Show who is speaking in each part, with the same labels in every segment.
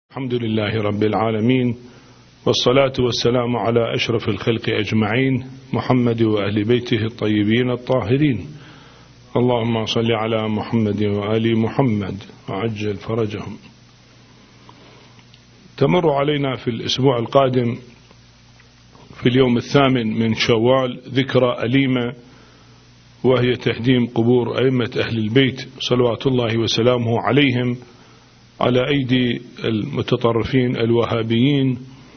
Speaker 1: الحمد لله رب العالمين، والصلاة والسلام على أشرف الخلق أجمعين، محمد وأهل بيته الطيبين الطاهرين. اللهم صل على محمد وآل محمد وعجل فرجهم. تمر علينا في الأسبوع القادم في اليوم 8 من شوال ذكرى أليمة، وهي تهديم قبور أئمة أهل البيت صلوات الله وسلامه عليهم على أيدي المتطرفين الوهابيين،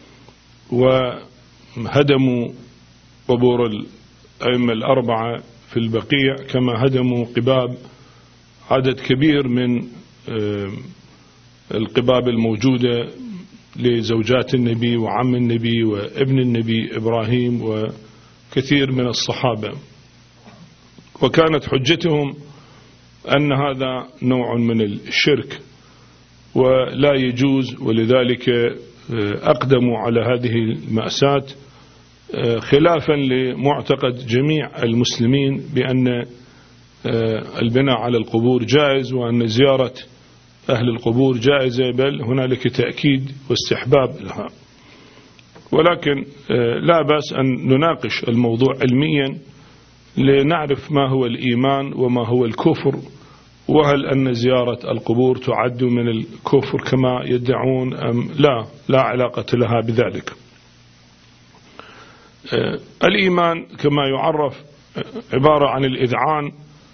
Speaker 1: وهدموا قبور الأئمة الأربعة في البقيع، كما هدموا قباب عدد كبير من القباب الموجودة لزوجات النبي وعم النبي وابن النبي إبراهيم وكثير من الصحابة. وكانت حجتهم أن هذا نوع من الشرك ولا يجوز، ولذلك أقدموا على هذه المأساة خلافا لمعتقد جميع المسلمين بأن البناء على القبور جائز، وأن زيارة أهل القبور جائزة، بل هنالك تأكيد واستحباب لها. ولكن لا بأس أن نناقش الموضوع علميا لنعرف ما هو الإيمان وما هو الكفر، وهل أن زيارة القبور تعد من الكفر كما يدعون أم لا علاقة لها بذلك. الإيمان كما يعرف عبارة عن الإذعان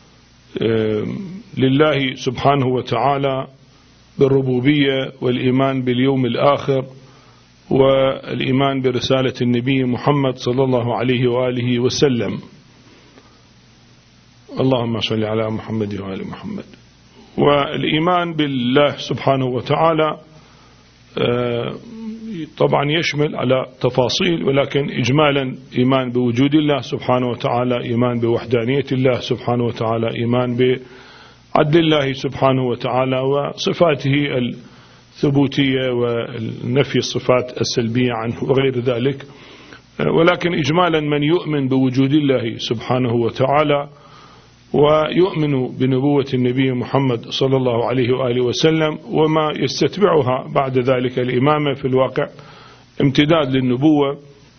Speaker 1: لله سبحانه وتعالى بالربوبية، والإيمان باليوم الآخر، والإيمان برسالة النبي محمد صلى الله عليه وآله وسلم. اللهم صل على محمد وآل محمد. والإيمان بالله سبحانه وتعالى طبعا يشمل على تفاصيل، ولكن إجمالا إيمان بوجود الله سبحانه وتعالى، إيمان بوحدانية الله سبحانه وتعالى، إيمان بعدل الله سبحانه وتعالى وصفاته الثبوتية ونفي الصفات السلبية عنه وغير ذلك. ولكن إجمالا من يؤمن بوجود الله سبحانه وتعالى ويؤمن بنبوة النبي محمد صلى الله عليه وآله وسلم وما يستتبعها بعد ذلك الإمامة في الواقع امتداد للنبوة.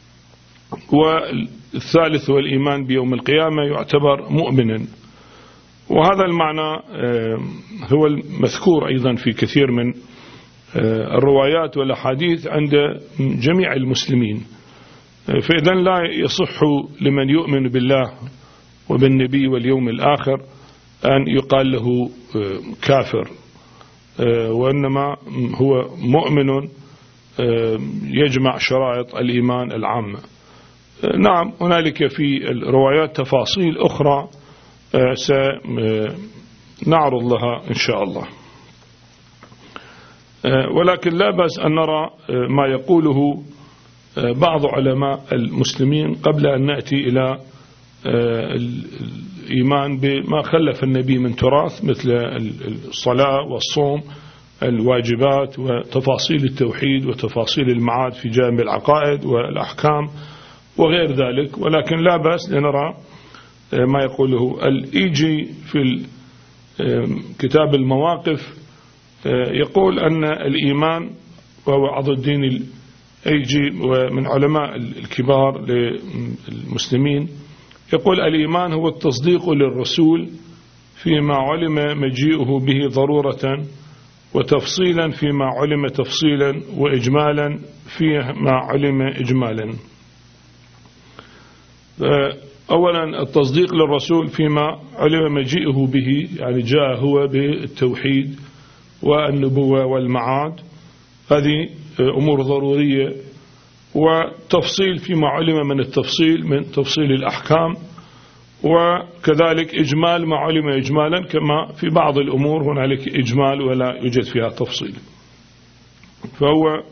Speaker 1: والثالث والإيمان بيوم القيامة يعتبر مؤمنا. وهذا المعنى هو المذكور أيضا في كثير من الروايات والأحاديث عند جميع المسلمين. فإذا لا يصح لمن يؤمن بالله وبالنبي واليوم الآخر أن يقال له كافر، وإنما هو مؤمن يجمع شرائط الإيمان العامة. نعم، هنالك في الروايات تفاصيل أخرى سنعرض لها إن شاء الله، ولكن لا بأس أن نرى ما يقوله بعض علماء المسلمين قبل أن نأتي إلى الإيمان بما خلف النبي من تراث، مثل الصلاة والصوم، الواجبات، وتفاصيل التوحيد وتفاصيل المعاد في جانب العقائد والأحكام وغير ذلك. ولكن لا بأس لنرى ما يقوله الإيجي في كتاب المواقف، يقول أن الإيمان، وهو عضو الدين الإيجي ومن علماء الكبار للمسلمين، يقول الإيمان هو التصديق للرسول فيما علم مجيئه به ضرورة، وتفصيلا فيما علم تفصيلا، وإجمالا فيما علم إجمالا. أولا التصديق للرسول فيما علم مجيئه به، يعني جاء هو بالتوحيد والنبوة والمعاد، هذه أمور ضرورية. وتفصيل فيما علم من التفصيل، من تفصيل الأحكام، وكذلك إجمال ما علم إجمالا، كما في بعض الأمور هنالك إجمال ولا يوجد فيها تفصيل. فهو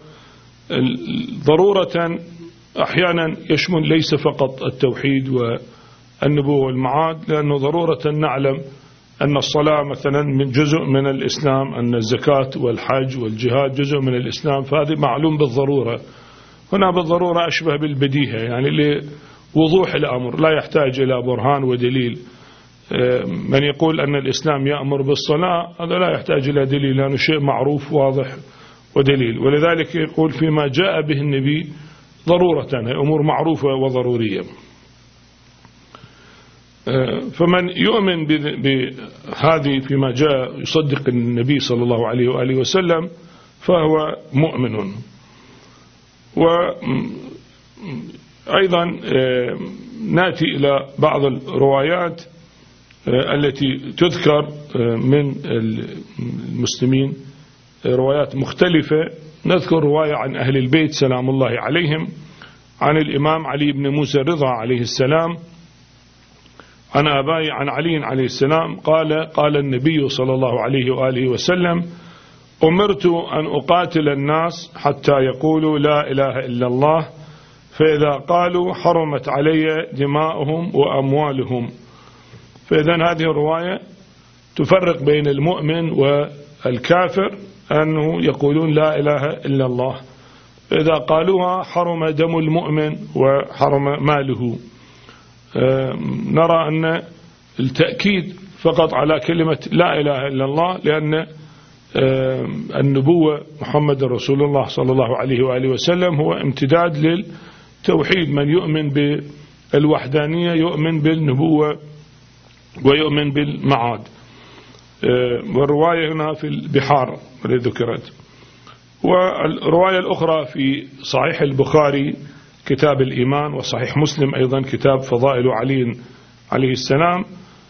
Speaker 1: ضرورة أحيانا يشمل ليس فقط التوحيد والنبوة والمعاد، لأنه ضرورة نعلم أن الصلاة مثلا من جزء من الإسلام، أن الزكاة والحج والجهاد جزء من الإسلام، فهذه معلوم بالضرورة. هنا بالضرورة أشبه بالبديهة، يعني لوضوح الأمر لا يحتاج إلى برهان ودليل. من يقول أن الإسلام يأمر بالصلاة هذا لا يحتاج إلى دليل، لأنه شيء معروف واضح ودليل. ولذلك يقول فيما جاء به النبي ضرورة، هي أمور معروفة وضرورية. فمن يؤمن بهذه فيما جاء يصدق النبي صلى الله عليه وآله وسلم فهو مؤمن. وأيضا نأتي إلى بعض الروايات التي تذكر من المسلمين، روايات مختلفة. نذكر رواية عن أهل البيت سلام الله عليهم، عن الإمام علي بن موسى الرضا عليه السلام عن آبائه عن علي عليه السلام قال النبي صلى الله عليه وآله وسلم: أمرت أن أقاتل الناس حتى يقولوا لا إله إلا الله، فإذا قالوا حرمت علي دماؤهم وأموالهم. فإذا هذه الرواية تفرق بين المؤمن والكافر، أنه يقولون لا إله إلا الله، فإذا قالوها حرم دم المؤمن وحرم ماله. نرى أن التأكيد فقط على كلمة لا إله إلا الله، لأن النبوة محمد رسول الله صلى الله عليه وآله وسلم هو امتداد للتوحيد. من يؤمن بالوحدانية يؤمن بالنبوة ويؤمن بالمعاد. والرواية هنا في البحار التي ذكرت. والرواية الأخرى في صحيح البخاري كتاب الإيمان، وصحيح مسلم أيضا كتاب فضائل علي عليه السلام،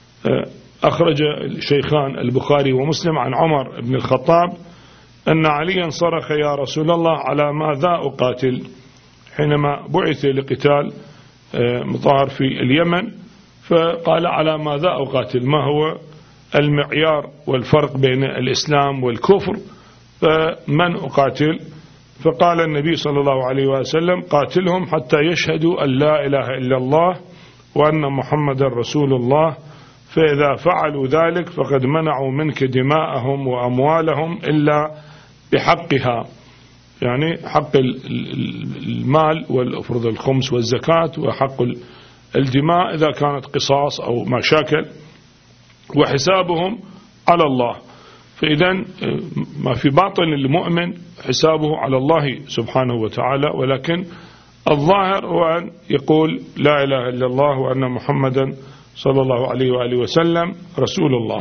Speaker 1: أخرج الشيخان البخاري ومسلم عن عمر بن الخطاب أن عليا صرخ: يا رسول الله على ماذا أقاتل؟ حينما بعث لقتال مطار في اليمن، فقال: على ماذا أقاتل؟ ما هو المعيار والفرق بين الإسلام والكفر؟ فمن أقاتل؟ فقال النبي صلى الله عليه وسلم: قاتلهم حتى يشهدوا أن لا إله إلا الله وأن محمد رسول الله، فإذا فعلوا ذلك فقد منعوا منك دماءهم وأموالهم إلا بحقها، يعني حق المال والفرض الخمس والزكاة، وحق الدماء إذا كانت قصاص أو مشاكل، وحسابهم على الله. فإذا ما في باطن المؤمن حسابه على الله سبحانه وتعالى، ولكن الظاهر هو أن يقول لا إله إلا الله وأن محمدا صلى الله عليه وآله وسلم رسول الله.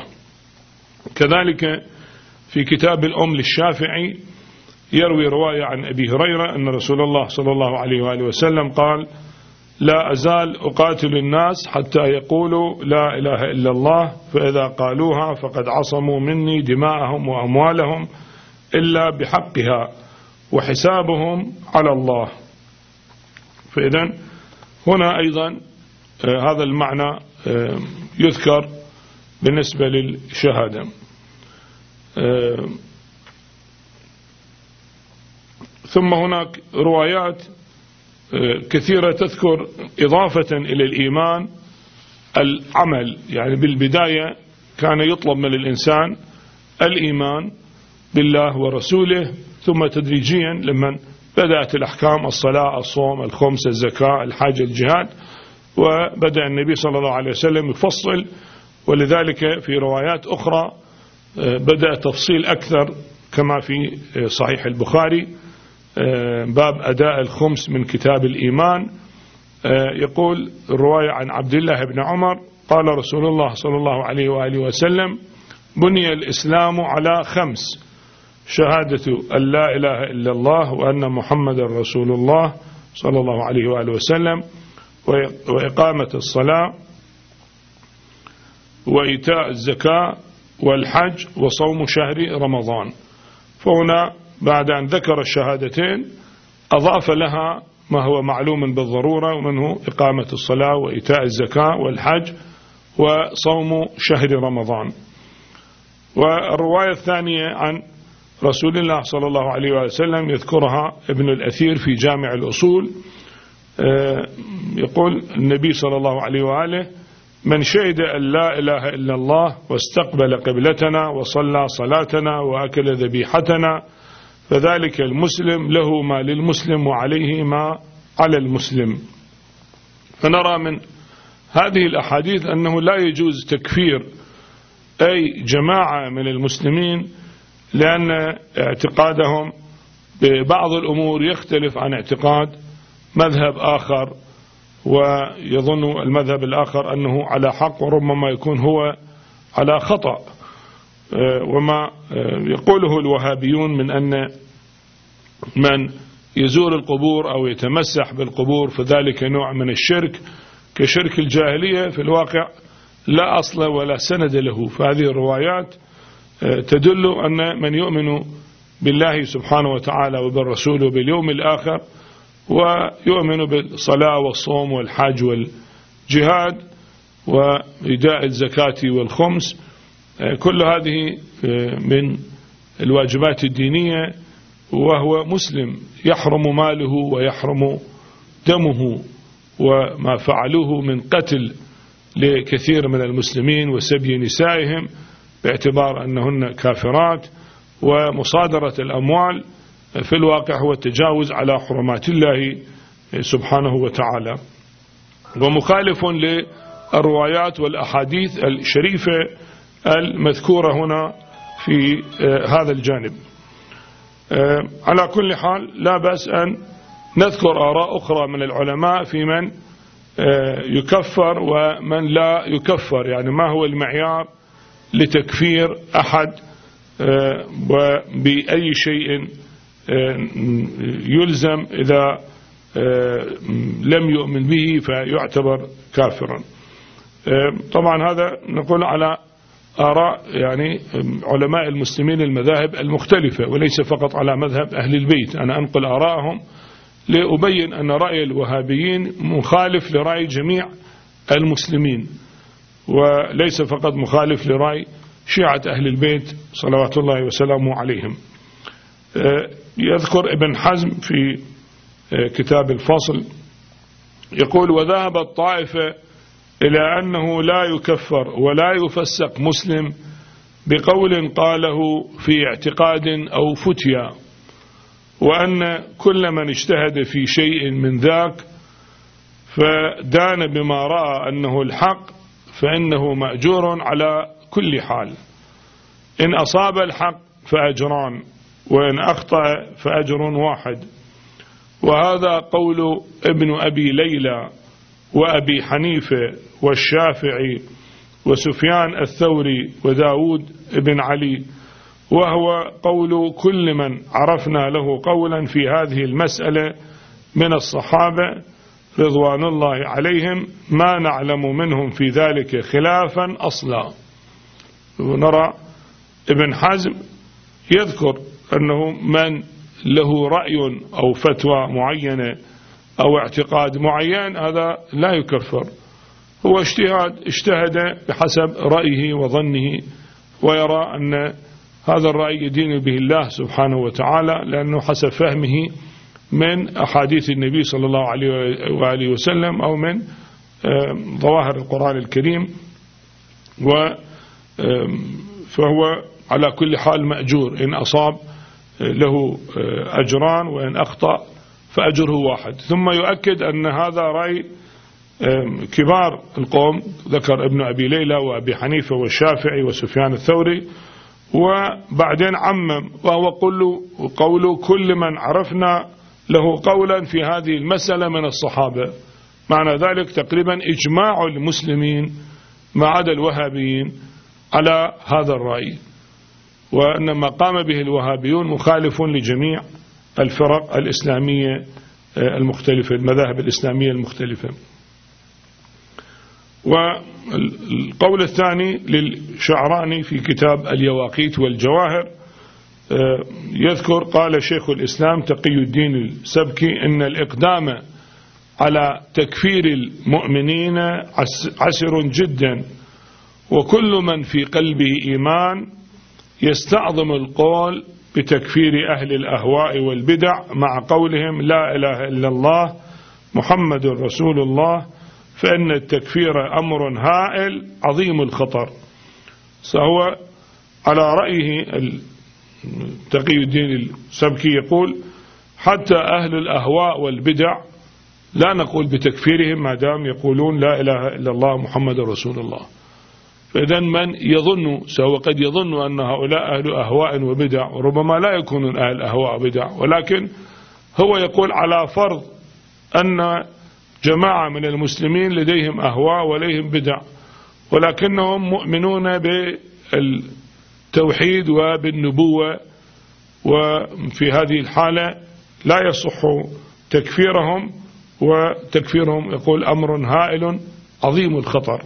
Speaker 1: كذلك في كتاب الأم للشافعي يروي رواية عن أبي هريرة أن رسول الله صلى الله عليه وآله وسلم قال: لا أزال أقاتل الناس حتى يقولوا لا إله إلا الله، فإذا قالوها فقد عصموا مني دماءهم وأموالهم إلا بحقها وحسابهم على الله. فإذا هنا أيضا هذا المعنى يذكر بالنسبة للشهادة. ثم هناك روايات كثيرة تذكر إضافة إلى الإيمان العمل، يعني بالبداية كان يطلب من الإنسان الإيمان بالله ورسوله، ثم تدريجيا لما بدأت الأحكام الصلاة الصوم الخمس الزكاة الحج الجهاد، وبدأ النبي صلى الله عليه وسلم يفصل. ولذلك في روايات أخرى بدأ تفصيل أكثر، كما في صحيح البخاري باب أداء الخمس من كتاب الإيمان. يقول الرواية عن عبد الله بن عمر قال رسول الله صلى الله عليه وآله وسلم: بني الإسلام على 5: شهادة أن لا إله إلا الله وأن محمد رسول الله صلى الله عليه وآله وسلم، وإقامة الصلاة، وإيتاء الزكاة، والحج، وصوم شهر رمضان. فهنا بعد أن ذكر الشهادتين أضاف لها ما هو معلوم بالضرورة، ومنه إقامة الصلاة وإيتاء الزكاة والحج وصوم شهر رمضان. والرواية الثانية عن رسول الله صلى الله عليه وسلم يذكرها ابن الأثير في جامع الأصول، يقول النبي صلى الله عليه وآله: من شهد أن لا إله إلا الله واستقبل قبلتنا وصلى صلاتنا وأكل ذبيحتنا فذلك المسلم له ما للمسلم وعليه ما على المسلم. فنرى من هذه الأحاديث أنه لا يجوز تكفير أي جماعة من المسلمين، لأن اعتقادهم ببعض الأمور يختلف عن اعتقاد مذهب آخر، ويظن المذهب الآخر أنه على حق وربما يكون هو على خطأ. وما يقوله الوهابيون من أن من يزور القبور أو يتمسح بالقبور فذلك نوع من الشرك كشرك الجاهلية، في الواقع لا أصل ولا سند له. فهذه الروايات تدل أن من يؤمن بالله سبحانه وتعالى وبالرسول وباليوم الآخر ويؤمن بالصلاة والصوم والحج والجهاد وإيداء الزكاة والخمس، كل هذه من الواجبات الدينية، وهو مسلم يحرم ماله ويحرم دمه، وما فعلوه من قتل لكثير من المسلمين وسبي نسائهم باعتبار أنهن كافرات ومصادرة الأموال في الواقع هو التجاوز على حرمات الله سبحانه وتعالى، ومخالف للروايات والأحاديث الشريفة المذكورة هنا في هذا الجانب. على كل حال لا بأس أن نذكر آراء أخرى من العلماء في من يكفر ومن لا يكفر، يعني ما هو المعيار لتكفير أحد وبأي شيء يلزم إذا لم يؤمن به فيعتبر كافرا. طبعا هذا نقول على آراء يعني علماء المسلمين المذاهب المختلفة وليس فقط على مذهب أهل البيت. أنا أنقل آراءهم لأبين أن رأي الوهابيين مخالف لرأي جميع المسلمين وليس فقط مخالف لرأي شيعة أهل البيت صلوات الله وسلامه عليهم. يذكر ابن حزم في كتاب الفصل يقول: وذهب الطائفة إلى أنه لا يكفر ولا يفسق مسلم بقول قاله في اعتقاد أو فتيا، وأن كل من اجتهد في شيء من ذاك فدان بما رأى أنه الحق فإنه مأجور على كل حال، إن أصاب الحق فأجران وإن أخطأ فأجر واحد. وهذا قول ابن أبي ليلى وأبي حنيفة والشافعي وسفيان الثوري وداود بن علي، وهو قول كل من عرفنا له قولا في هذه المسألة من الصحابة رضوان الله عليهم، ما نعلم منهم في ذلك خلافا أصلا. ونرى ابن حزم يذكر أنه من له رأي أو فتوى معينة أو اعتقاد معين هذا لا يكفر، هو اجتهد بحسب رأيه وظنه، ويرى أن هذا الرأي يدين به الله سبحانه وتعالى لأنه حسب فهمه من أحاديث النبي صلى الله عليه وآله وسلم أو من ظواهر القرآن الكريم، فهو على كل حال مأجور، إن أصاب له أجران وإن أخطأ فأجره واحد. ثم يؤكد أن هذا رأي كبار القوم، ذكر ابن أبي ليلى وأبي حنيفة والشافعي وسفيان الثوري، وبعدين عمم وهو قول كل من عرفنا له قولا في هذه المسألة من الصحابة. معنى ذلك تقريبا إجماع المسلمين ما عدا الوهابيين على هذا الرأي، وأن ما قام به الوهابيون مخالف لجميع الفرق الإسلامية المختلفة، المذاهب الإسلامية المختلفة. والقول الثاني للشعراني في كتاب اليواقيت والجواهر يذكر قال شيخ الإسلام تقي الدين السبكي إن الإقدام على تكفير المؤمنين عسر جدا، وكل من في قلبه إيمان يستعظم القول بتكفير أهل الأهواء والبدع مع قولهم لا إله إلا الله محمد رسول الله، فإن التكفير أمر هائل عظيم الخطر. فهو على رأيه تقي الدين السبكي يقول حتى أهل الأهواء والبدع لا نقول بتكفيرهم ما دام يقولون لا إله إلا الله محمد رسول الله. فإذا من يظن سواء قد يظن أن هؤلاء أهل أهواء وبدع، وربما لا يكونون أهل أهواء وبدع، ولكن هو يقول على فرض أن جماعة من المسلمين لديهم أهواء ولديهم بدع، ولكنهم مؤمنون بالتوحيد وبالنبوة، وفي هذه الحالة لا يصح تكفيرهم، وتكفيرهم يقول أمر هائل عظيم الخطر.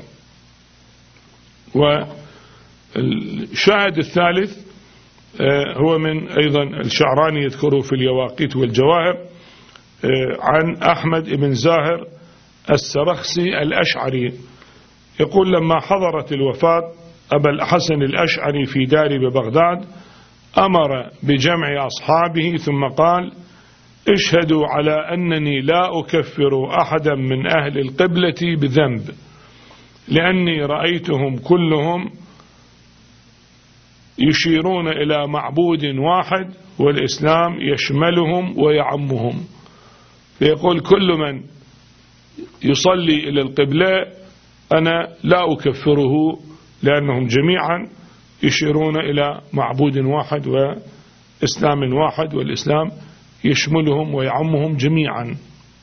Speaker 1: والشاهد الثالث هو من أيضا الشعراني يذكره في اليواقيت والجواهر عن أحمد بن زاهر السرخسي الأشعري، يقول لما حضرت الوفاة أبا الحسن الأشعري في دار ببغداد أمر بجمع أصحابه ثم قال: اشهدوا على أنني لا أكفر أحدا من أهل القبلة بذنب، لأني رأيتهم كلهم يشيرون إلى معبود واحد والإسلام يشملهم ويعمهم. فيقول كل من يصلي إلى القبلة أنا لا أكفره، لأنهم جميعا يشيرون إلى معبود واحد وإسلام واحد، والإسلام يشملهم ويعمهم جميعا.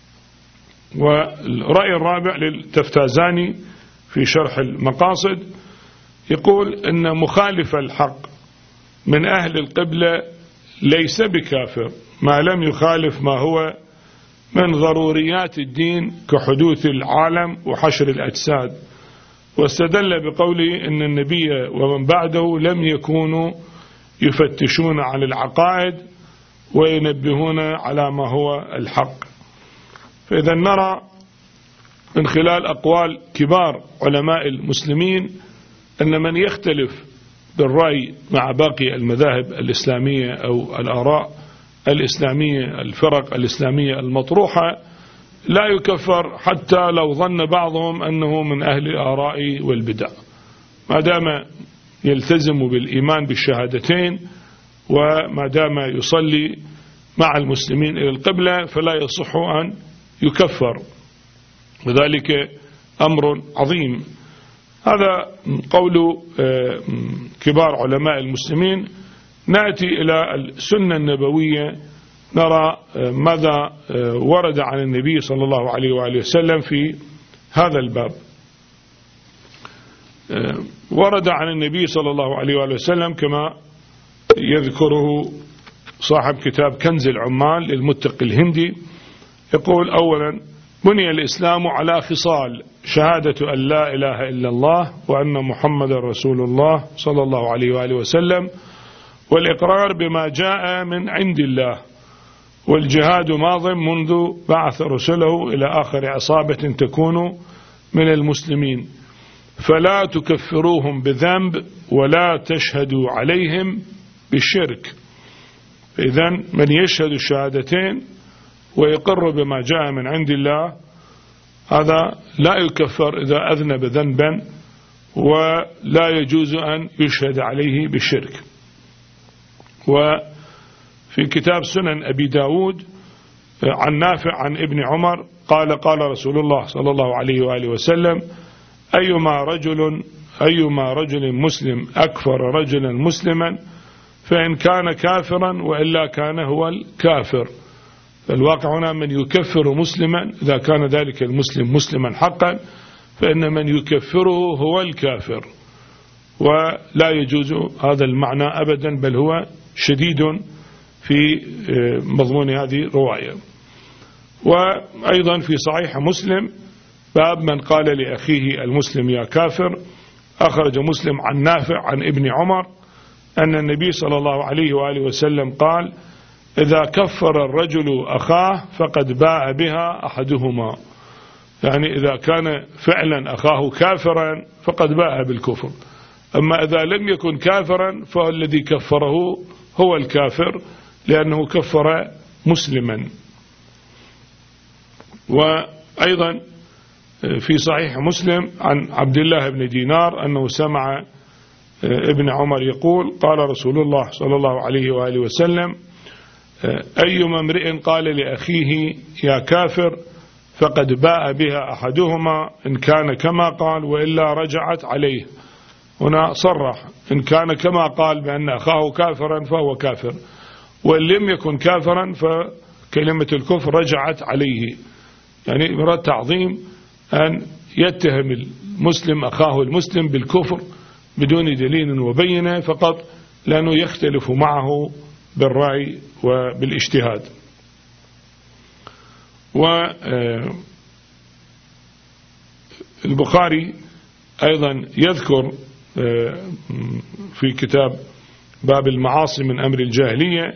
Speaker 1: والرأي الرابع للتفتازاني في شرح المقاصد يقول إن مخالف الحق من أهل القبلة ليس بكافر ما لم يخالف ما هو من ضروريات الدين كحدوث العالم وحشر الأجساد، واستدل بقوله إن النبي ومن بعده لم يكونوا يفتشون عن العقائد وينبهون على ما هو الحق. فإذا نرى من خلال أقوال كبار علماء المسلمين أن من يختلف بالرأي مع باقي المذاهب الإسلامية أو الآراء الإسلامية، الفرق الإسلامية المطروحة، لا يكفر حتى لو ظن بعضهم أنه من أهل الآراء والبدع، ما دام يلتزم بالإيمان بالشهادتين وما دام يصلي مع المسلمين إلى القبلة فلا يصح أن يكفر، وذلك أمر عظيم. هذا قول كبار علماء المسلمين. نأتي إلى السنة النبوية، نرى ماذا ورد عن النبي صلى الله عليه وآله وسلم في هذا الباب. ورد عن النبي صلى الله عليه وآله وسلم كما يذكره صاحب كتاب كنز العمال للمتقي الهندي، يقول: أولا بني الإسلام على خصال: شهادة أن لا إله إلا الله وأن محمد رسول الله صلى الله عليه وآله وسلم، والإقرار بما جاء من عند الله، والجهاد ماض منذ بعث رسله إلى آخر عصابة تكون من المسلمين، فلا تكفروهم بذنب ولا تشهدوا عليهم بالشرك. إذن من يشهد الشهادتين ويقر بما جاء من عند الله هذا لا يكفر إذا أذنب ذنبا، ولا يجوز أن يشهد عليه بالشرك. وفي كتاب سنن أبي داود عن نافع عن ابن عمر قال: قال رسول الله صلى الله عليه وآله وسلم: أيما رجل مسلم أكفر رجلا مسلما فإن كان كافرا وإلا كان هو الكافر. فالواقع هنا من يكفر مسلما إذا كان ذلك المسلم مسلما حقا، فإن من يكفره هو الكافر، ولا يجوز هذا المعنى أبدا، بل هو شديد في مضمون هذه الرواية. وأيضا في صحيح مسلم باب من قال لأخيه المسلم يا كافر، أخرج مسلم عن نافع عن ابن عمر أن النبي صلى الله عليه وآله وسلم قال: إذا كفر الرجل أخاه فقد باء بها أحدهما، يعني إذا كان فعلا أخاه كافرا فقد باء بالكفر، أما إذا لم يكن كافرا فالذي كفره هو الكافر لأنه كفر مسلما. وأيضا في صحيح مسلم عن عبد الله بن دينار أنه سمع ابن عمر يقول: قال رسول الله صلى الله عليه وآله وسلم: أيما امرئ قال لأخيه يا كافر فقد باء بها أحدهما إن كان كما قال وإلا رجعت عليه. هنا صرح إن كان كما قال بأن أخاه كافرا فهو كافر، وإن لم يكن كافرا فكلمة الكفر رجعت عليه. يعني مراد تعظيم أن يتهم المسلم أخاه المسلم بالكفر بدون دليل وبينة، فقط لأنه يختلف معه بالرأي وبالاجتهاد. والبخاري أيضا يذكر في كتاب باب المعاصي من أمر الجاهلية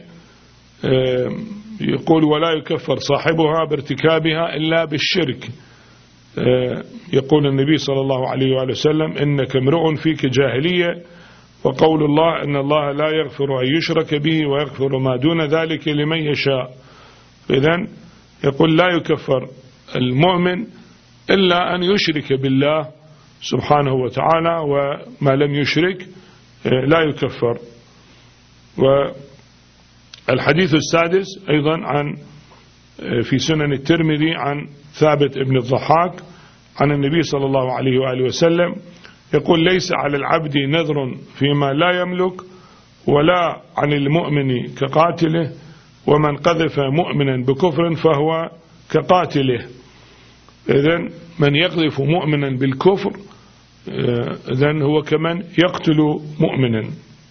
Speaker 1: يقول: ولا يكفر صاحبها بارتكابها إلا بالشرك. يقول النبي صلى الله عليه وآله وسلم: إنك امرؤ فيك جاهلية، وقول الله: إن الله لا يغفر أن يشرك به ويغفر ما دون ذلك لمن يشاء. إذن يقول لا يكفر المؤمن إلا أن يشرك بالله سبحانه وتعالى، وما لم يشرك لا يكفر. والحديث السادس أيضا في سنن الترمذي عن ثابت ابن الضحاك عن النبي صلى الله عليه وآله وسلم يقول: ليس على العبد نذر فيما لا يملك ولا عن المؤمن كقاتله، ومن قذف مؤمنا بكفر فهو كقاتله. إذن من يقذف مؤمنا بالكفر إذن هو كمن يقتل مؤمنا.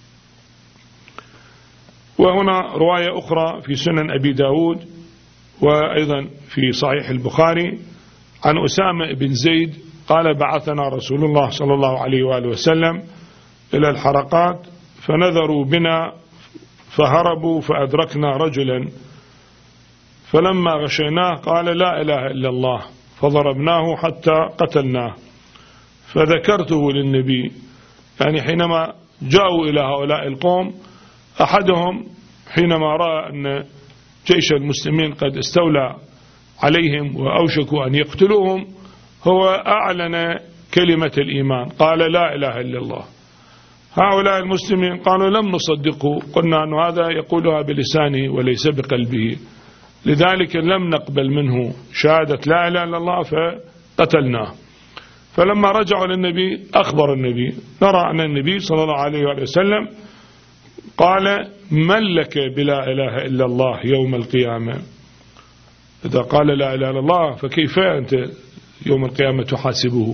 Speaker 1: وهنا رواية أخرى في سنن أبي داود وأيضا في صحيح البخاري عن أسامة بن زيد قال: بعثنا رسول الله صلى الله عليه وآله وسلم إلى الحرقات فنذروا بنا فهربوا فأدركنا رجلا، فلما غشيناه قال: لا إله إلا الله، فضربناه حتى قتلناه. فذكرته للنبي، يعني حينما جاءوا إلى هؤلاء القوم أحدهم حينما رأى أن جيش المسلمين قد استولى عليهم وأوشكوا أن يقتلوهم هو أعلن كلمة الإيمان، قال: لا إله إلا الله. هؤلاء المسلمين قالوا: لم نصدقه، قلنا أن هذا يقولها بلسانه وليس بقلبه، لذلك لم نقبل منه شهادة لا إله إلا الله فقتلناه. فلما رجعوا للنبي أخبر النبي، نرى أن النبي صلى الله عليه وسلم قال: من لك بلا إله إلا الله يوم القيامة؟ إذا قال لا إله إلا الله فكيف أنت يوم القيامة تحاسبه؟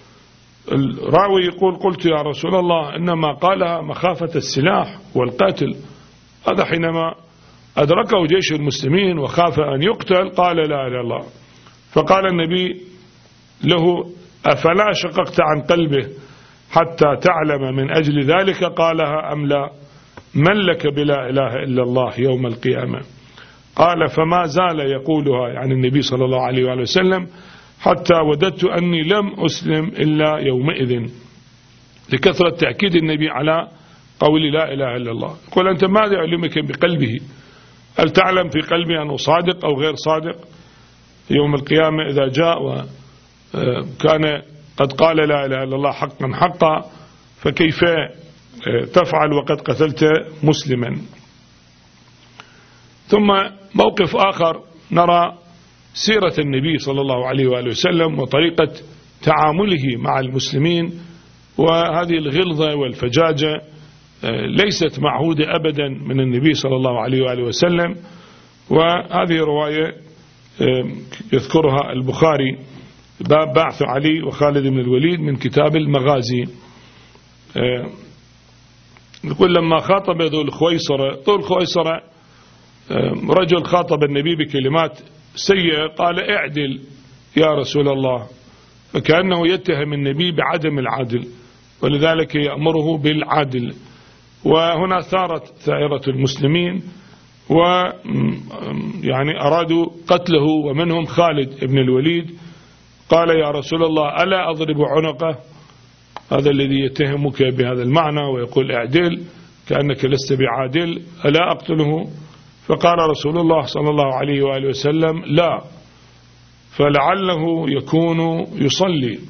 Speaker 1: الراوي يقول: قلت يا رسول الله إنما قالها مخافة السلاح والقتل، هذا حينما أدركه جيش المسلمين وخاف أن يقتل قال لا إله إلا الله. فقال النبي له: أفلا شققت عن قلبه حتى تعلم من أجل ذلك قالها أم لا؟ من لك بلا إله إلا الله يوم القيامة؟ قال: فما زال يقولها، يعني النبي صلى الله عليه وآله وسلم، حتى وددت أني لم أسلم إلا يومئذ، لكثرة تأكيد النبي على قول لا إله إلا الله. يقول: أنت ماذا علمك بقلبه؟ هل تعلم في قلبي أنه صادق أو غير صادق؟ يوم القيامة إذا جاء وكان قد قال لا إله إلا الله حقا حقا فكيف تفعل وقد قتلت مسلما؟ ثم موقف آخر نرى سيرة النبي صلى الله عليه وآله وسلم وطريقة تعامله مع المسلمين، وهذه الغلظة والفجاجة ليست معهودة أبدا من النبي صلى الله عليه وآله وسلم. وهذه رواية يذكرها البخاري باب بعث علي وخالد بن الوليد من كتاب المغازي. يقول: لما خاطب ذو الخويصرة رجل خاطب النبي بكلمات سيئة قال: اعدل يا رسول الله، فكأنه يتهم النبي بعدم العدل، ولذلك يأمره بالعدل. وهنا ثارت ثائرة المسلمين ويعني أرادوا قتله، ومنهم خالد بن الوليد قال: يا رسول الله ألا أضرب عنقه؟ هذا الذي يتهمك بهذا المعنى ويقول اعدل كأنك لست بعادل، ألا أقتله؟ فقال رسول الله صلى الله عليه وآله وسلم: لا، فلعله يكون يصلي.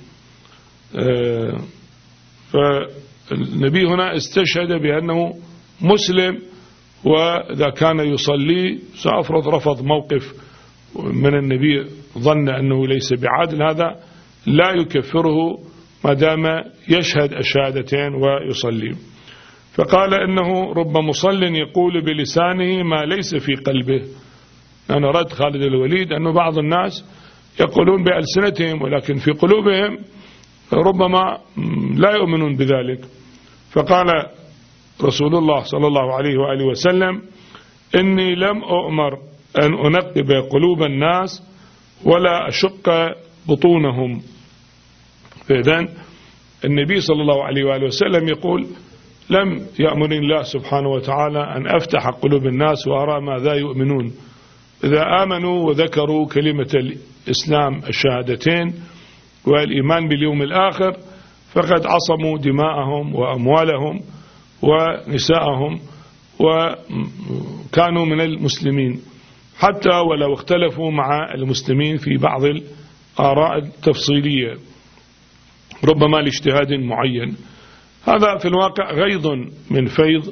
Speaker 1: فالنبي هنا استشهد بأنه مسلم، وإذا كان يصلي سأفرض رفض موقف من النبي ظن أنه ليس بعادل، هذا لا يكفره ما دام يشهد الشهادتين ويصلي. فقال إنه رب مصل يقول بلسانه ما ليس في قلبه. أنا رد خالد الوليد أنه بعض الناس يقولون بألسنتهم ولكن في قلوبهم ربما لا يؤمنون بذلك. فقال رسول الله صلى الله عليه وآله وسلم إني لم أؤمر أن أنقب قلوب الناس ولا أشق بطونهم. فإذن النبي صلى الله عليه وآله وسلم يقول لم يأمر الله سبحانه وتعالى أن أفتح قلوب الناس وأرى ماذا يؤمنون. إذا آمنوا وذكروا كلمة الإسلام الشهادتين والإيمان باليوم الآخر فقد عصموا دماءهم وأموالهم ونساءهم وكانوا من المسلمين، حتى ولو اختلفوا مع المسلمين في بعض الآراء التفصيلية ربما لاجتهاد معين. هذا في الواقع غيض من فيض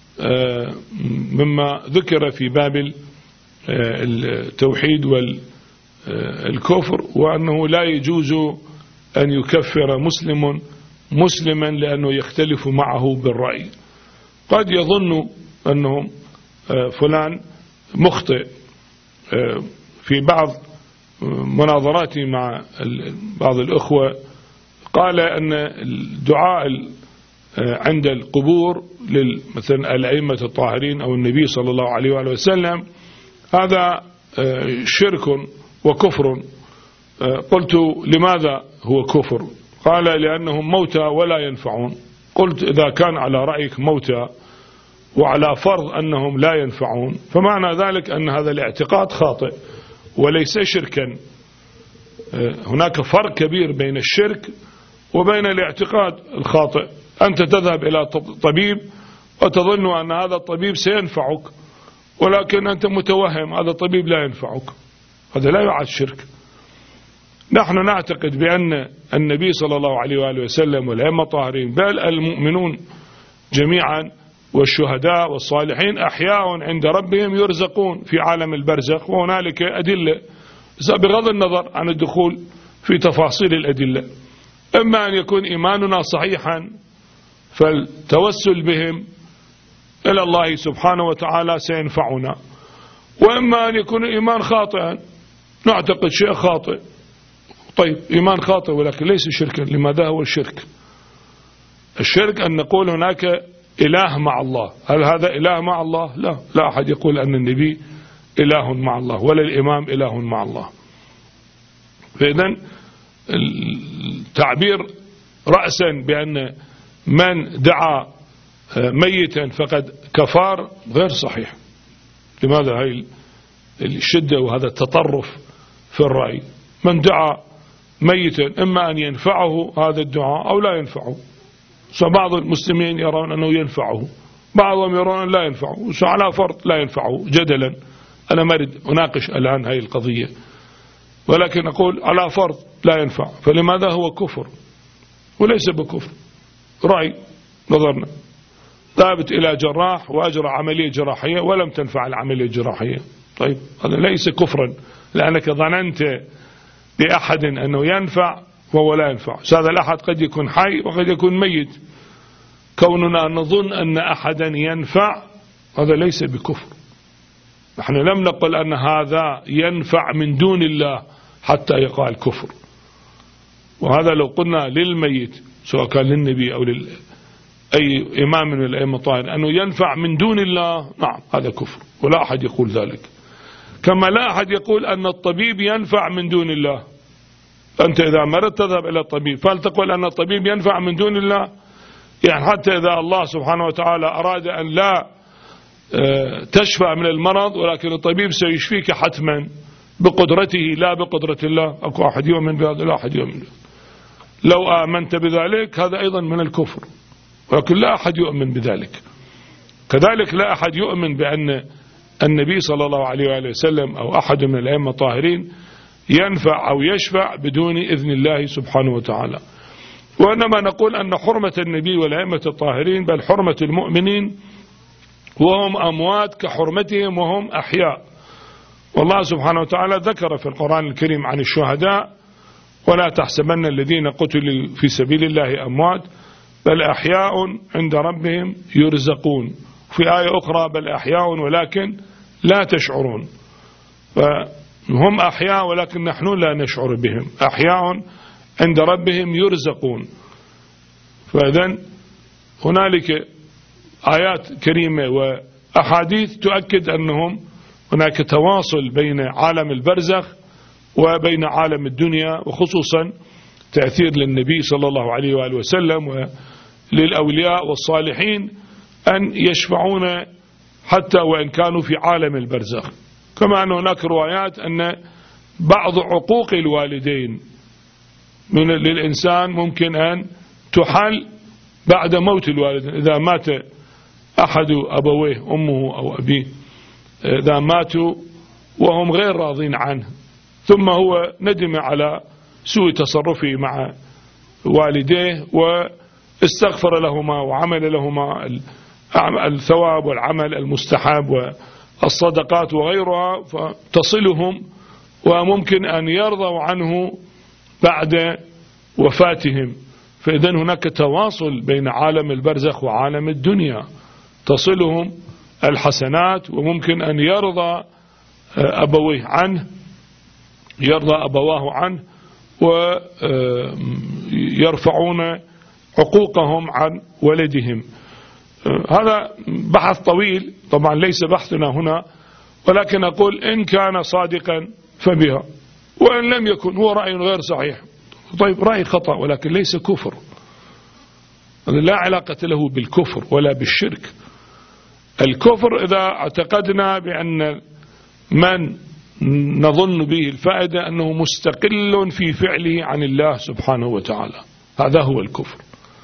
Speaker 1: مما ذكر في باب التوحيد والكفر، وأنه لا يجوز أن يكفر مسلما لأنه يختلف معه بالرأي. قد يظن أنه فلان مخطئ. في بعض مناظراتي مع بعض الأخوة قال أن الدعاء عند القبور مثلا الأئمة الطاهرين أو النبي صلى الله عليه وآله وسلم هذا شرك وكفر. قلت لماذا هو كفر؟ قال لأنهم موتى ولا ينفعون. قلت إذا كان على رأيك موتى وعلى فرض أنهم لا ينفعون فمعنى ذلك أن هذا الاعتقاد خاطئ وليس شركا. هناك فرق كبير بين الشرك وبين الاعتقاد الخاطئ. أنت تذهب إلى طبيب وتظن أن هذا الطبيب سينفعك ولكن أنت متوهم هذا الطبيب لا ينفعك، هذا لا يعد شرك. نحن نعتقد بأن النبي صلى الله عليه وآله وسلم والأئمة الطاهرين بل المؤمنون جميعا والشهداء والصالحين أحياء عند ربهم يرزقون في عالم البرزخ، وهنالك أدلة بغض النظر عن الدخول في تفاصيل الأدلة. إما أن يكون إيماننا صحيحا فالتوسل بهم إلى الله سبحانه وتعالى سينفعنا، وإما أن يكون إيمان خاطئا نعتقد شيء خاطئ. طيب إيمان خاطئ ولكن ليس شركا. لماذا هو الشرك؟ الشرك أن نقول هناك إله مع الله. هل هذا إله مع الله؟ لا أحد يقول أن النبي إله مع الله ولا الإمام إله مع الله. فإذن التعبير رأسا بأن من دعا ميتا فقد كفار غير صحيح. لماذا هاي الشدة وهذا التطرف في الرأي؟ من دعا ميتا إما أن ينفعه هذا الدعاء أو لا ينفعه. فبعض المسلمين يرون أنه ينفعه، بعضهم يرون أن لا ينفعه، على فرض لا ينفعه جدلا. أنا ما أريد أناقش الآن هاي القضية، ولكن أقول على فرض لا ينفع، فلماذا هو كفر؟ وليس بكفر، رأي نظرنا. ذهبت إلى جراح وأجرى عملية جراحية ولم تنفع العملية الجراحية، طيب هذا ليس كفرا لأنك ظننت لأحد أنه ينفع وهو لا ينفع. هذا الأحد قد يكون حي وقد يكون ميت. كوننا نظن أن أحدا ينفع هذا ليس بكفر. نحن لم نقل أن هذا ينفع من دون الله حتى يقال كفر. وهذا لو قلنا للميت سواء كان للنبي أو أي إمام من الأئمة الطاهرين أنه ينفع من دون الله، نعم هذا كفر ولا أحد يقول ذلك. كما لا أحد يقول أن الطبيب ينفع من دون الله. أنت إذا مرضت تذهب إلى الطبيب، فهل تقول أن الطبيب ينفع من دون الله؟ يعني حتى إذا الله سبحانه وتعالى أراد أن لا تشفى من المرض ولكن الطبيب سيشفيك حتما بقدرته لا بقدرة الله. أكو أحد يؤمن بهذا؟ لا أحد يؤمن بهذا. لو آمنت بذلك هذا أيضا من الكفر، ولكن لا أحد يؤمن بذلك. كذلك لا أحد يؤمن بأن النبي صلى الله عليه وآله وسلم أو أحد من الأئمة الطاهرين ينفع أو يشفع بدون إذن الله سبحانه وتعالى. وإنما نقول أن حرمة النبي والأئمة الطاهرين بل حرمة المؤمنين وهم أموات كحرمتهم وهم أحياء. والله سبحانه وتعالى ذكر في القرآن الكريم عن الشهداء ولا تحسبن الذين قتلوا في سبيل الله أموات بل أحياء عند ربهم يرزقون. في آية أخرى بل أحياء ولكن لا تشعرون. فهم أحياء ولكن نحن لا نشعر بهم، أحياء عند ربهم يرزقون. فإذن هنالك آيات كريمة وأحاديث تؤكد أنهم هناك تواصل بين عالم البرزخ وبين عالم الدنيا، وخصوصا تأثير للنبي صلى الله عليه وآله وسلم وللأولياء والصالحين أن يشفعون حتى وإن كانوا في عالم البرزخ. كما أن هناك روايات أن بعض عقوق الوالدين للإنسان ممكن أن تحل بعد موت الوالدين. إذا مات أحد أبويه أمه أو أبيه، إذا ماتوا وهم غير راضين عنه ثم هو ندم على سوء تصرفه مع والديه واستغفر لهما وعمل لهما الثواب والعمل المستحب والصدقات وغيرها، فتصلهم وممكن أن يرضوا عنه بعد وفاتهم. فإذن هناك تواصل بين عالم البرزخ وعالم الدنيا، تصلهم الحسنات وممكن أن يرضى أبويه عنه، يرضى أبواه عنه ويرفعون حقوقهم عن ولدهم. هذا بحث طويل طبعا ليس بحثنا هنا، ولكن أقول إن كان صادقا فبها، وإن لم يكن هو رأي غير صحيح طيب رأي خطأ ولكن ليس كفر، لا علاقة له بالكفر ولا بالشرك. الكفر إذا اعتقدنا بأن من نظن به الفائدة أنه مستقل في فعله عن الله سبحانه وتعالى، هذا هو الكفر.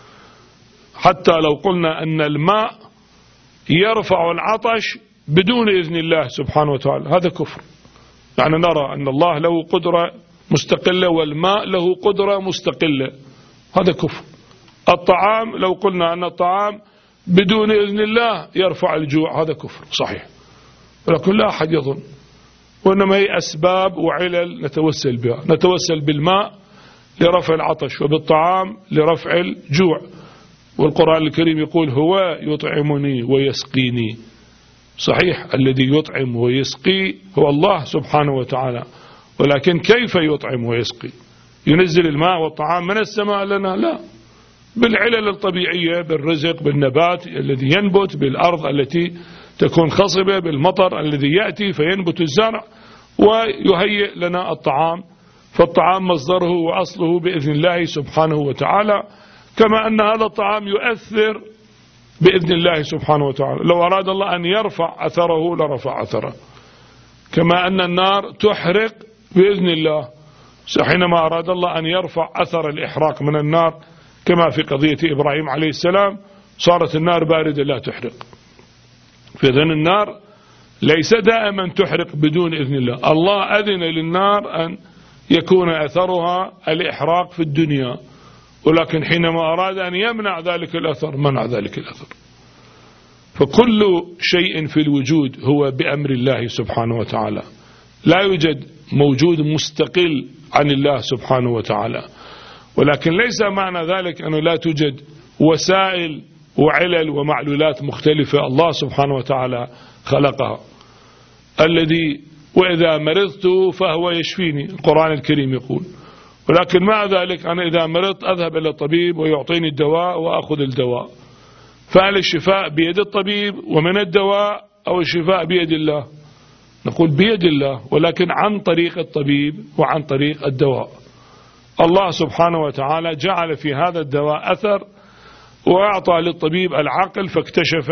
Speaker 1: حتى لو قلنا أن الماء يرفع العطش بدون إذن الله سبحانه وتعالى، هذا كفر. يعني نرى أن الله له قدرة مستقلة والماء له قدرة مستقلة، هذا كفر. الطعام لو قلنا أن الطعام بدون إذن الله يرفع الجوع، هذا كفر صحيح، ولكن لا أحد يظن، وإنما هي أسباب وعلل نتوسل بها. نتوسل بالماء لرفع العطش وبالطعام لرفع الجوع، والقرآن الكريم يقول هو يطعمني ويسقيني. صحيح الذي يطعم ويسقي هو الله سبحانه وتعالى، ولكن كيف يطعم ويسقي؟ ينزل الماء والطعام من السماء لنا؟ لا، بالعلل الطبيعية، بالرزق، بالنبات الذي ينبت، بالأرض التي تكون خصبة، بالمطر الذي يأتي فينبت الزرع ويهيئ لنا الطعام. فالطعام مصدره وأصله بإذن الله سبحانه وتعالى، كما أن هذا الطعام يؤثر بإذن الله سبحانه وتعالى. لو أراد الله أن يرفع أثره لرفع أثره، كما أن النار تحرق بإذن الله، حينما أراد الله أن يرفع أثر الإحراق من النار كما في قضية إبراهيم عليه السلام صارت النار باردة لا تحرق. فإذن النار ليس دائما تحرق بدون إذن الله، الله أذن للنار أن يكون أثرها الإحراق في الدنيا، ولكن حينما أراد أن يمنع ذلك الأثر منع ذلك الأثر. فكل شيء في الوجود هو بأمر الله سبحانه وتعالى، لا يوجد موجود مستقل عن الله سبحانه وتعالى، ولكن ليس معنى ذلك أنه لا توجد وسائل وعلل ومعلولات مختلفة الله سبحانه وتعالى خلقها. الذي وإذا مرضت فهو يشفيني، القرآن الكريم يقول، ولكن مع ذلك أنا إذا مرضت أذهب إلى الطبيب ويعطيني الدواء وأخذ الدواء. فهل الشفاء بيد الطبيب ومن الدواء أو الشفاء بيد الله؟ نقول بيد الله، ولكن عن طريق الطبيب وعن طريق الدواء. الله سبحانه وتعالى جعل في هذا الدواء أثر، وأعطى للطبيب العقل فاكتشف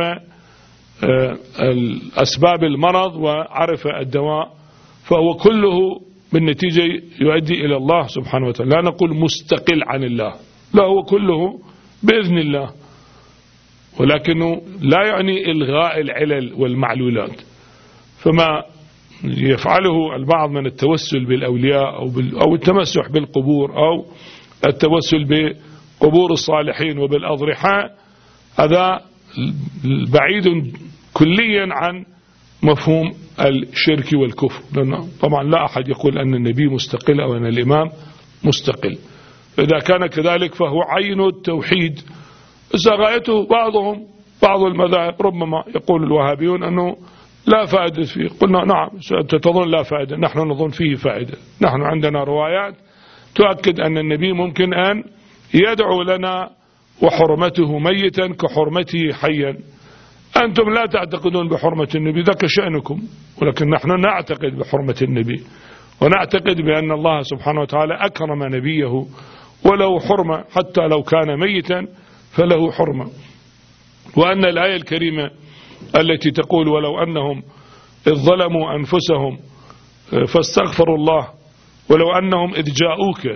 Speaker 1: أسباب المرض وعرف الدواء، فهو كله بالنتيجة يؤدي إلى الله سبحانه وتعالى. لا نقول مستقل عن الله، لا، هو كله بإذن الله، ولكنه لا يعني إلغاء العلل والمعلولات. فما يفعله البعض من التوسل بالأولياء أو التمسح بالقبور أو التوسل بقبور الصالحين وبالأضرحة، هذا بعيد كليا عن مفهوم الشرك والكفر، لأنه طبعا لا أحد يقول أن النبي مستقل أو أن الإمام مستقل. فإذا كان كذلك فهو عين التوحيد. غايته بعض المذاهب ربما يقول الوهابيون أنه لا فائدة فيه. قلنا نعم، أنت تظن لا فائدة، نحن نظن فيه فائدة. نحن عندنا روايات تؤكد أن النبي ممكن أن يدعو لنا وحرمته ميتا كحرمته حيا. أنتم لا تعتقدون بحرمة النبي، ذاك شأنكم، ولكن نحن نعتقد بحرمة النبي، ونعتقد بأن الله سبحانه وتعالى أكرم نبيه وله حرمة، حتى لو كان ميتا فله حرمة. وأن الآية الكريمة التي تقول ولو أنهم إذ ظلموا أنفسهم فاستغفروا الله، ولو أنهم إذ جاءوك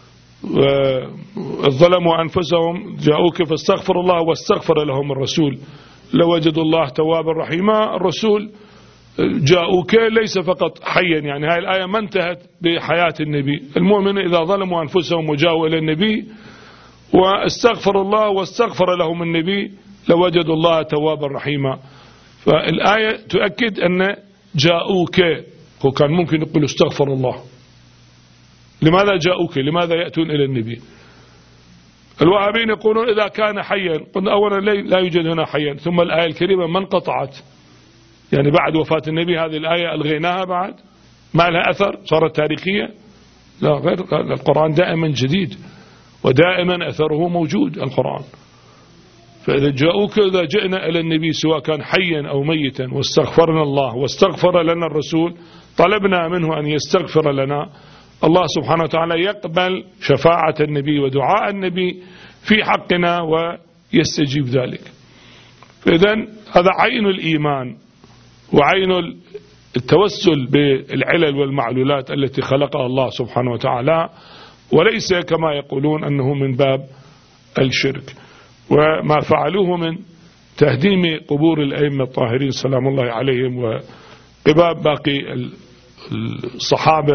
Speaker 1: ظلموا أنفسهم جاءوك فاستغفروا الله واستغفر لهم الرسول لوجدوا الله توابا رحيما. الرسول جاءوك ليس فقط حيا، يعني هاي الآية ما انتهت بحياة النبي. المؤمن إذا ظلموا أنفسهم وجاءوا إلى النبي واستغفر الله واستغفر لهم النبي لوجدوا الله توابا رحيما. فالآية تؤكد أن جاءوك، هو كان ممكن يقول استغفر الله. لماذا جاءوك؟ لماذا يأتون إلى النبي؟ الوهابين يقولون إذا كان حيا. قلنا أولا لا يوجد هنا حيا، ثم الآية الكريمة ما انقطعت، يعني بعد وفاة النبي هذه الآية ألغيناها بعد، ما لها أثر، صارت تاريخية؟ لا، غير القرآن دائما جديد ودائما أثره موجود القرآن. فإذا جاءوك إذا جئنا إلى النبي سواء كان حيا أو ميتا واستغفرنا الله واستغفر لنا الرسول، طلبنا منه أن يستغفر لنا، الله سبحانه وتعالى يقبل شفاعة النبي ودعاء النبي في حقنا ويستجيب ذلك. فإذا هذا عين الإيمان وعين التوسل بالعلل والمعلولات التي خلقها الله سبحانه وتعالى، وليس كما يقولون أنه من باب الشرك. وما فعلوه من تهديم قبور الأئمة الطاهرين سلام الله عليهم وقباب باقي الصحابة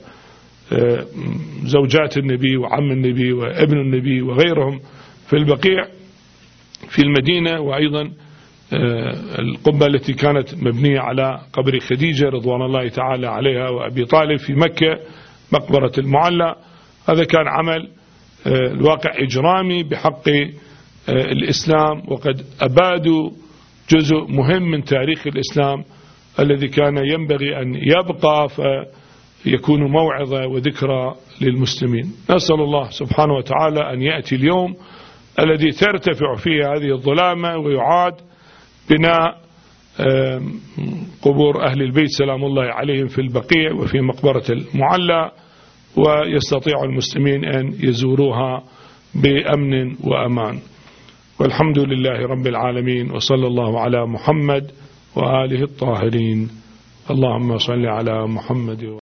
Speaker 1: وزوجات النبي وعم النبي وابن النبي وغيرهم في البقيع في المدينة، وأيضا القبة التي كانت مبنية على قبر خديجة رضوان الله تعالى عليها وأبي طالب في مكة، مقبرة المعلى. هذا كان عمل الواقع إجرامي بحق الإسلام، وقد أبادوا جزء مهم من تاريخ الإسلام الذي كان ينبغي أن يبقى فيكون موعظة وذكرى للمسلمين. نسأل الله سبحانه وتعالى أن يأتي اليوم الذي ترتفع فيه هذه الظلامة ويعاد بناء قبور أهل البيت سلام الله عليهم في البقيع وفي مقبرة المعلى، ويستطيع المسلمين أن يزوروها بأمن وأمان. والحمد لله رب العالمين، وصلى الله على محمد وآله الطاهرين. اللهم صل على محمد.